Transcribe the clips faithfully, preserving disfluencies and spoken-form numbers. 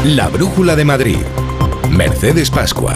La Brújula de Madrid. Mercedes Pascua.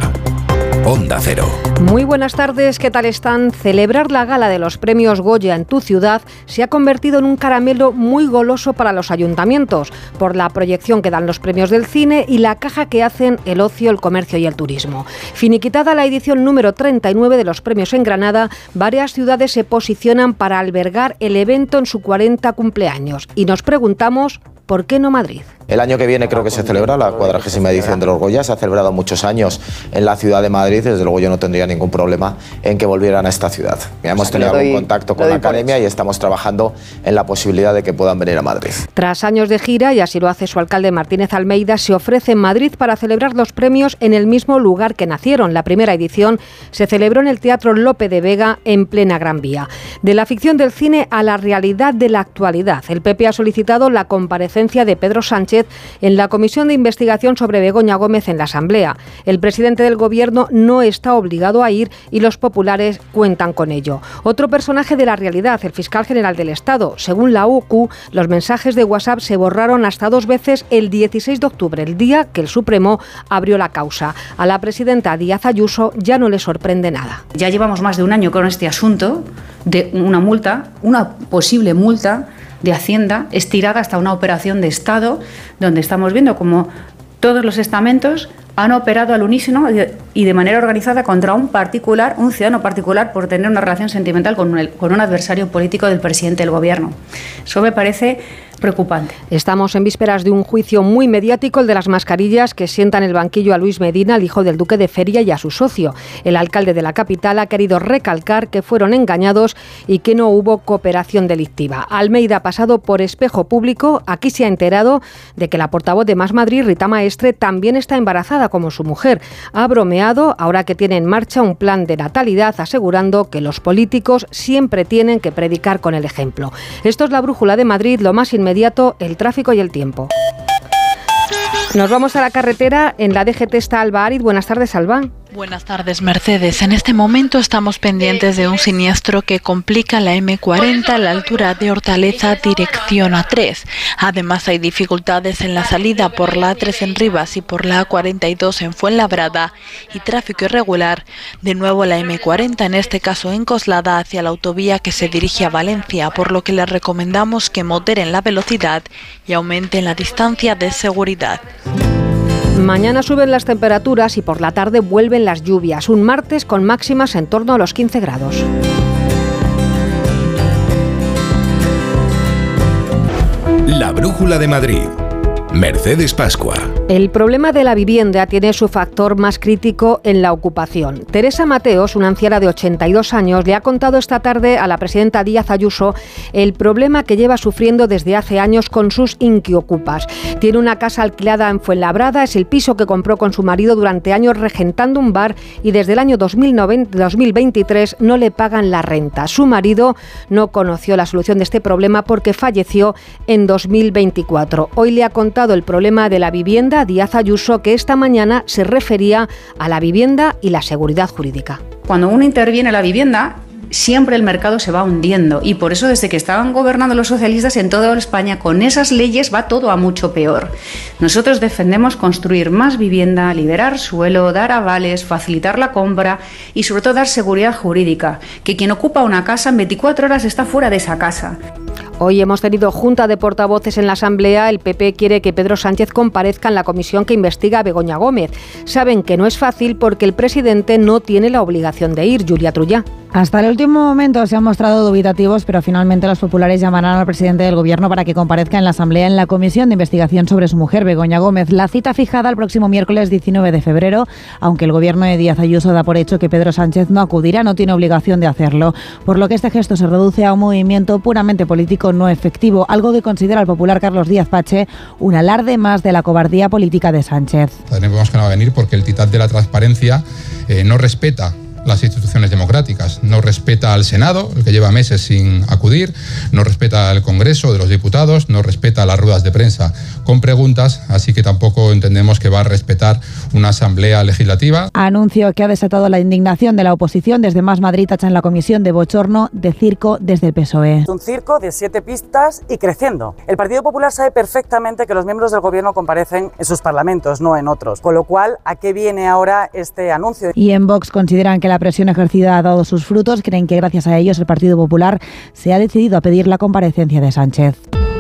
Onda Cero. Muy buenas tardes, ¿qué tal están? Celebrar la gala de los premios Goya en tu ciudad se ha convertido en un caramelo muy goloso para los ayuntamientos, por la proyección que dan los premios del cine y la caja que hacen el ocio, el comercio y el turismo. Finiquitada la edición número treinta y nueve de los premios en Granada, varias ciudades se posicionan para albergar el evento en su cuarenta cumpleaños. Y nos preguntamos, ¿por qué no Madrid? El año que viene creo que se celebra la cuadragésima edición de los Goya. Se ha celebrado muchos años en la ciudad de Madrid. Desde luego yo no tendría ningún problema en que volvieran a esta ciudad. Ya hemos tenido algún contacto con la academia y estamos trabajando en la posibilidad de que puedan venir a Madrid. Tras años de gira, y así lo hace su alcalde Martínez Almeida, se ofrece en Madrid para celebrar los premios en el mismo lugar que nacieron. La primera edición se celebró en el Teatro Lope de Vega, en plena Gran Vía. De la ficción del cine a la realidad de la actualidad. El P P ha solicitado la comparecencia de Pedro Sánchez en la comisión de investigación sobre Begoña Gómez en la Asamblea. El presidente del Gobierno no está obligado a ir y los populares cuentan con ello. Otro personaje de la realidad, el fiscal general del Estado. Según la O C U, los mensajes de WhatsApp se borraron hasta dos veces el dieciséis de octubre, el día que el Supremo abrió la causa. A la presidenta Díaz Ayuso ya no le sorprende nada. Ya llevamos más de un año con este asunto de una multa, una posible multa de Hacienda estirada hasta una operación de Estado, donde estamos viendo como todos los estamentos han operado al unísono y de manera organizada contra un particular, un ciudadano particular, por tener una relación sentimental con un, con un adversario político del presidente del Gobierno. Eso me parece preocupante. Estamos en vísperas de un juicio muy mediático, el de las mascarillas, que sientan en el banquillo a Luis Medina, el hijo del duque de Feria, y a su socio. El alcalde de la capital ha querido recalcar que fueron engañados y que no hubo cooperación delictiva. Almeida ha pasado por espejo público. Aquí se ha enterado de que la portavoz de Más Madrid, Rita Maestre, también está embarazada como su mujer. Ha bromeado ahora que tiene en marcha un plan de natalidad, asegurando que los políticos siempre tienen que predicar con el ejemplo. Esto es la Brújula de Madrid, lo más inmediato, el tráfico y el tiempo. Nos vamos a la carretera. En la D G T está Alba Ariz. Buenas tardes, Alba. Buenas tardes, Mercedes. En este momento estamos pendientes de un siniestro que complica la eme cuarenta a la altura de Hortaleza, dirección A tres. Además, hay dificultades en la salida por la A tres en Rivas y por la A cuarenta y dos en Fuenlabrada y tráfico irregular. De nuevo la eme cuarenta, en este caso en Coslada, hacia la autovía que se dirige a Valencia, por lo que les recomendamos que moderen la velocidad y aumenten la distancia de seguridad. Mañana suben las temperaturas y por la tarde vuelven las lluvias. Un martes con máximas en torno a los quince grados. La Brújula de Madrid. Mercedes Pascua. El problema de la vivienda tiene su factor más crítico en la ocupación. Teresa Mateos, una anciana de ochenta y dos años, le ha contado esta tarde a la presidenta Díaz Ayuso el problema que lleva sufriendo desde hace años con sus inquiocupas. Tiene una casa alquilada en Fuenlabrada, es el piso que compró con su marido durante años regentando un bar y desde el año dos mil veintitrés no le pagan la renta. Su marido no conoció la solución de este problema porque falleció en dos mil veinticuatro. Hoy le ha contado el problema de la vivienda a Díaz Ayuso, que esta mañana se refería a la vivienda y la seguridad jurídica. Cuando uno interviene en la vivienda, siempre el mercado se va hundiendo y por eso desde que estaban gobernando los socialistas en toda España con esas leyes va todo a mucho peor. Nosotros defendemos construir más vivienda, liberar suelo, dar avales, facilitar la compra y sobre todo dar seguridad jurídica, que quien ocupa una casa en veinticuatro horas está fuera de esa casa. Hoy hemos tenido junta de portavoces en la Asamblea. El P P quiere que Pedro Sánchez comparezca en la comisión que investiga a Begoña Gómez. Saben que no es fácil porque el presidente no tiene la obligación de ir. Julia Trullá. Hasta el último momento se han mostrado dubitativos, pero finalmente los populares llamarán al presidente del Gobierno para que comparezca en la Asamblea en la comisión de investigación sobre su mujer, Begoña Gómez. La cita fijada el próximo miércoles diecinueve de febrero, aunque el Gobierno de Díaz Ayuso da por hecho que Pedro Sánchez no acudirá, no tiene obligación de hacerlo, por lo que este gesto se reduce a un movimiento puramente político no efectivo, algo que considera el popular Carlos Díaz Pache un alarde más de la cobardía política de Sánchez. Tenemos que no va a venir porque el titán de la transparencia eh, no respeta las instituciones democráticas. No respeta al Senado, el que lleva meses sin acudir, no respeta al Congreso de los Diputados, no respeta las ruedas de prensa con preguntas, así que tampoco entendemos que va a respetar una asamblea legislativa. Anuncio que ha desatado la indignación de la oposición. Desde Más Madrid tachan la comisión de bochorno de circo desde el P S O E. Un circo de siete pistas y creciendo. El Partido Popular sabe perfectamente que los miembros del gobierno comparecen en sus parlamentos, no en otros. Con lo cual, ¿a qué viene ahora este anuncio? Y en Vox consideran que la presión ejercida ha dado sus frutos. Creen que gracias a ellos el Partido Popular se ha decidido a pedir la comparecencia de Sánchez.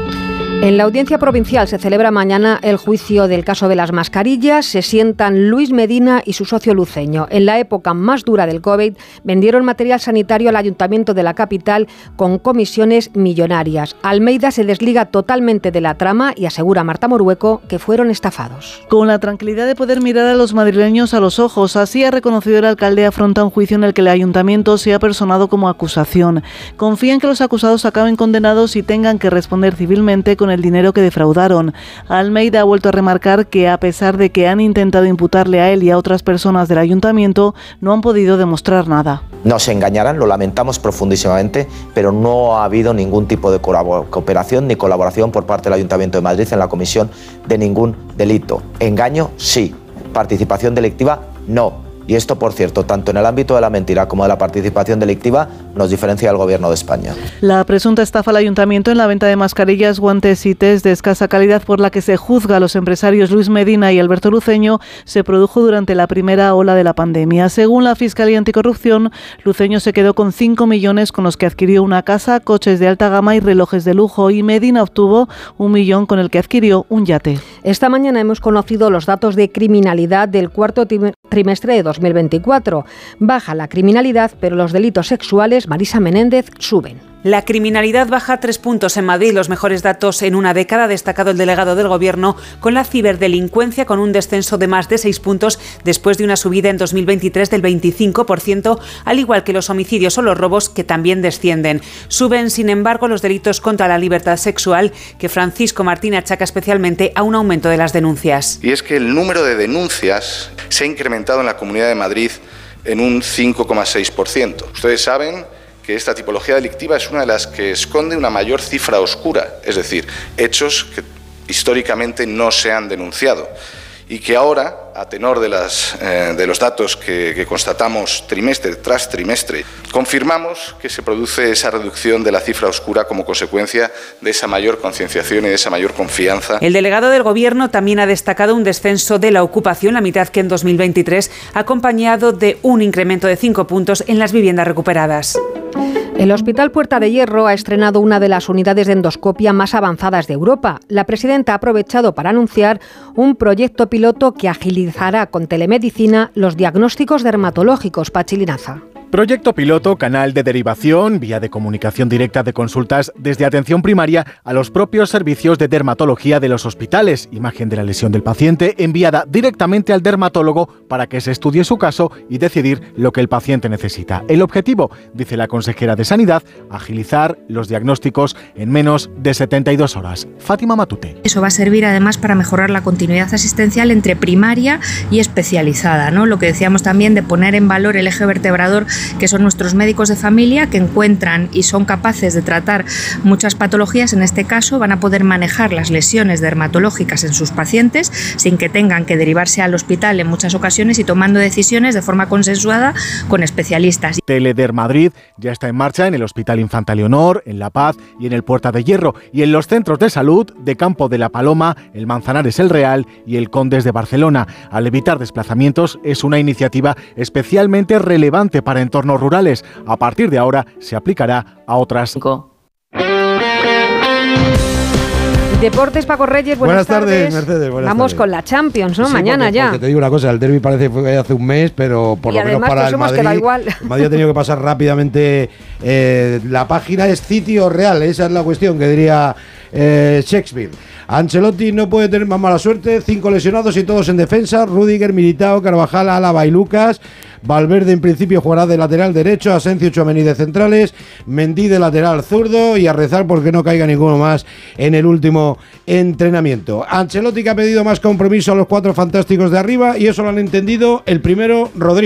En la Audiencia Provincial se celebra mañana el juicio del caso de las mascarillas. Se sientan Luis Medina y su socio Luceño. En la época más dura del COVID, vendieron material sanitario al Ayuntamiento de la capital con comisiones millonarias. Almeida se desliga totalmente de la trama y asegura a Marta Morueco que fueron estafados. Con la tranquilidad de poder mirar a los madrileños a los ojos, así ha reconocido el alcalde, afronta un juicio en el que el Ayuntamiento se ha personado como acusación. Confía en que los acusados acaben condenados y tengan que responder civilmente con el dinero que defraudaron. Almeida ha vuelto a remarcar que, a pesar de que han intentado imputarle a él y a otras personas del ayuntamiento, no han podido demostrar nada. Nos engañarán, lo lamentamos profundísimamente, pero no ha habido ningún tipo de cooperación ni colaboración por parte del Ayuntamiento de Madrid en la comisión de ningún delito. Engaño, sí. Participación delictiva, no. Y esto, por cierto, tanto en el ámbito de la mentira como de la participación delictiva, nos diferencia del Gobierno de España. La presunta estafa al Ayuntamiento en la venta de mascarillas, guantes y test de escasa calidad por la que se juzga a los empresarios Luis Medina y Alberto Luceño se produjo durante la primera ola de la pandemia. Según la Fiscalía Anticorrupción, Luceño se quedó con cinco millones con los que adquirió una casa, coches de alta gama y relojes de lujo, y Medina obtuvo un millón con el que adquirió un yate. Esta mañana hemos conocido los datos de criminalidad del cuarto trimestre de dos mil veinticuatro. Baja la criminalidad, pero los delitos sexuales, Marisa Menéndez, suben. La criminalidad baja tres puntos en Madrid, los mejores datos en una década, ha destacado el delegado del Gobierno, con la ciberdelincuencia con un descenso de más de seis puntos después de una subida en dos mil veintitrés del veinticinco por ciento, al igual que los homicidios o los robos, que también descienden. Suben, sin embargo, los delitos contra la libertad sexual, que Francisco Martín achaca especialmente a un aumento de las denuncias. Y es que el número de denuncias se ha incrementado en la Comunidad de Madrid en un cinco coma seis por ciento. Ustedes saben que esta tipología delictiva es una de las que esconde una mayor cifra oscura, es decir, hechos que históricamente no se han denunciado y que ahora, a tenor de, las, eh, de los datos que, que constatamos trimestre tras trimestre, confirmamos que se produce esa reducción de la cifra oscura como consecuencia de esa mayor concienciación y de esa mayor confianza. El delegado del Gobierno también ha destacado un descenso de la ocupación, la mitad que en dos mil veintitrés, acompañado de un incremento de cinco puntos en las viviendas recuperadas. El Hospital Puerta de Hierro ha estrenado una de las unidades de endoscopia más avanzadas de Europa. La presidenta ha aprovechado para anunciar un proyecto piloto que agilizará con telemedicina los diagnósticos dermatológicos. Pachi Linaza. Proyecto piloto, canal de derivación, vía de comunicación directa de consultas desde atención primaria a los propios servicios de dermatología de los hospitales. Imagen de la lesión del paciente enviada directamente al dermatólogo para que se estudie su caso y decidir lo que el paciente necesita. El objetivo, dice la consejera de Sanidad, agilizar los diagnósticos en menos de setenta y dos horas. Fátima Matute. Eso va a servir además para mejorar la continuidad asistencial entre primaria y especializada, ¿no? Lo que decíamos también de poner en valor el eje vertebrador, que son nuestros médicos de familia, que encuentran y son capaces de tratar muchas patologías. En este caso van a poder manejar las lesiones dermatológicas en sus pacientes sin que tengan que derivarse al hospital en muchas ocasiones y tomando decisiones de forma consensuada con especialistas. Teleder Madrid ya está en marcha en el Hospital Infanta Leonor, en La Paz y en el Puerta de Hierro, y en los centros de salud de Campo de la Paloma, el Manzanares el Real y el Condes de Barcelona. Al evitar desplazamientos, es una iniciativa especialmente relevante para entornos rurales. A partir de ahora se aplicará a otras. Deportes, Paco Reyes, buenas, buenas tardes. tardes, Mercedes. Buenas Vamos tardes. con la Champions, ¿no? Sí, Mañana porque, ya. Porque te digo una cosa, el derbi parece que fue hace un mes, pero por y lo menos para pues el Madrid. Queda igual. El Madrid ha tenido que pasar rápidamente. Eh, la página es City o Real, esa es la cuestión que diría eh, Shakespeare. Ancelotti no puede tener más mala suerte, cinco lesionados y todos en defensa. Rüdiger, Militao, Carvajal, Álava y Lucas. Valverde en principio jugará de lateral derecho, Asensio, Tchouaméni de centrales, Mendy de lateral zurdo, y a rezar porque no caiga ninguno más en el último entrenamiento. Ancelotti, que ha pedido más compromiso a los cuatro fantásticos de arriba, y eso lo han entendido el primero, Rodrigo.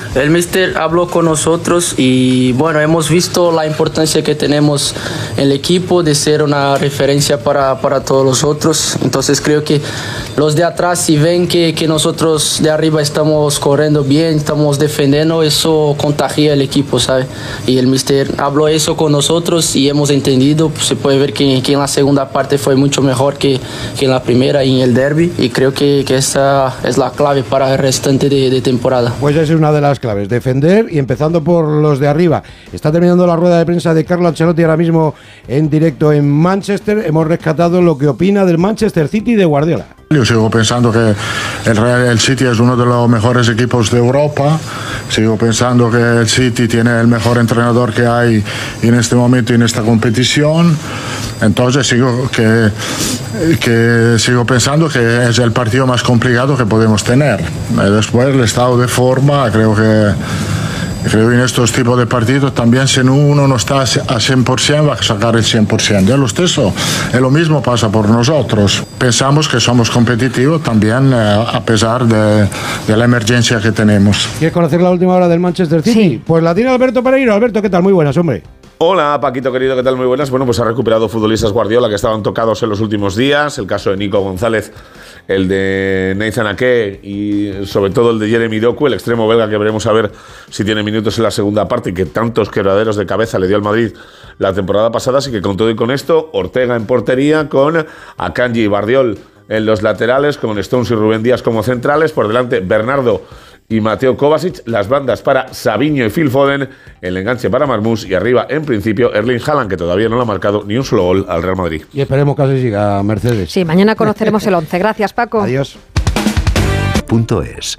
El míster habló con nosotros y bueno, hemos visto la importancia que tenemos en el equipo de ser una referencia para, para todos los otros. Entonces creo que los de atrás, si ven que, que nosotros de arriba estamos corriendo bien, estamos defendiendo, eso contagia el equipo, ¿sabe? Y el míster habló eso con nosotros y hemos entendido. Se puede ver que, que en la segunda parte fue mucho mejor que, que en la primera y en el derbi, y creo que, que esa es la clave para el restante de, de temporada. Pues esa es una de las claves, defender y empezando por los de arriba. Está terminando la rueda de prensa de Carlo Ancelotti ahora mismo en directo en Manchester. Hemos rescatado lo que opina del Manchester City de Guardiola. Yo sigo pensando que el Real City es uno de los mejores equipos de Europa. Sigo pensando que el City tiene el mejor entrenador que hay en este momento en esta competición. Entonces sigo que, que sigo pensando que es el partido más complicado que podemos tener. Después el estado de forma, creo que Creo que en estos tipos de partidos también, si uno no está a cien por ciento, va a sacar el cien por ciento. Es lo stesso, es lo mismo pasa por nosotros. Pensamos que somos competitivos también eh, a pesar de, de la emergencia que tenemos. ¿Quieres conocer la última hora del Manchester City? Sí. Pues la tiene Alberto Pereiro. Alberto, ¿qué tal? Muy buenas, hombre. Hola, Paquito querido, ¿qué tal? Muy buenas. Bueno, pues ha recuperado futbolistas Guardiola que estaban tocados en los últimos días. El caso de Nico González, el de Nathan Ake y sobre todo el de Jeremy Doku, el extremo belga, que veremos a ver si tiene minutos en la segunda parte y que tantos quebraderos de cabeza le dio al Madrid la temporada pasada. Así que con todo y con esto, Ortega en portería, con Akanji y Bardiol en los laterales, con Stones y Rubén Díaz como centrales, por delante Bernardo y Mateo Kovacic, las bandas para Savinho y Phil Foden, el enganche para Marmús y arriba, en principio, Erling Haaland, que todavía no le ha marcado ni un solo gol al Real Madrid. Y esperemos que así siga, Mercedes. Sí, mañana conoceremos el once. Gracias, Paco. Adiós. Punto es.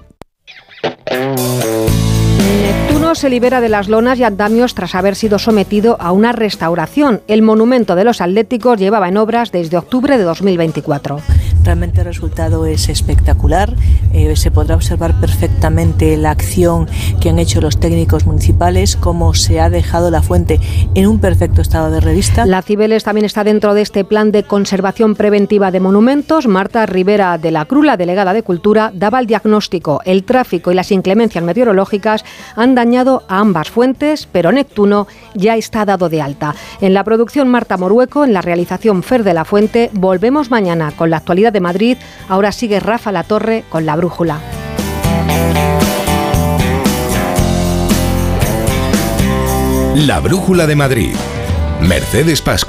Neptuno se libera de las lonas y andamios tras haber sido sometido a una restauración. El monumento de los Atléticos llevaba en obras desde octubre de dos mil veinticuatro. Realmente el resultado es espectacular. Eh, se podrá observar perfectamente la acción que han hecho los técnicos municipales, cómo se ha dejado la fuente en un perfecto estado de revista. La Cibeles también está dentro de este plan de conservación preventiva de monumentos. Marta Rivera de la Cruz, la delegada de Cultura, daba el diagnóstico. El tráfico y las inclemencias meteorológicas han dañado a ambas fuentes, pero Neptuno ya está dado de alta. En la producción, Marta Morueco, en la realización, Fer de la Fuente. Volvemos mañana con la actualidad de Madrid. Ahora sigue Rafa Latorre con La Brújula. La Brújula de Madrid. Mercedes Pascua.